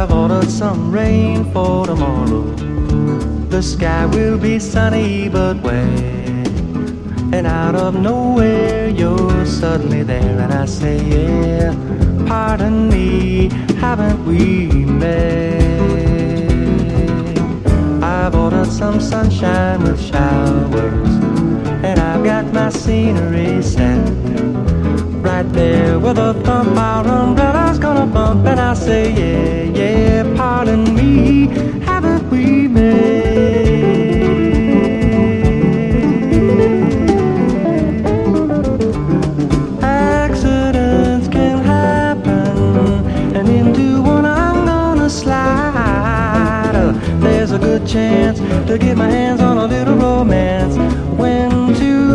I've ordered some rain for tomorrow. The sky will be sunny but wet, and out of nowhere you're suddenly there, and I say, yeah, pardon me, haven't we met? I've ordered some sunshine with showers, and I've got my scenery set right there with a thump. Our umbrella's gonna bump, and I say, yeah, yeah, pardon me, haven't we met? Accidents can happen, and into one I'm gonna slide. There's a good chance to get my hands on a little romance when two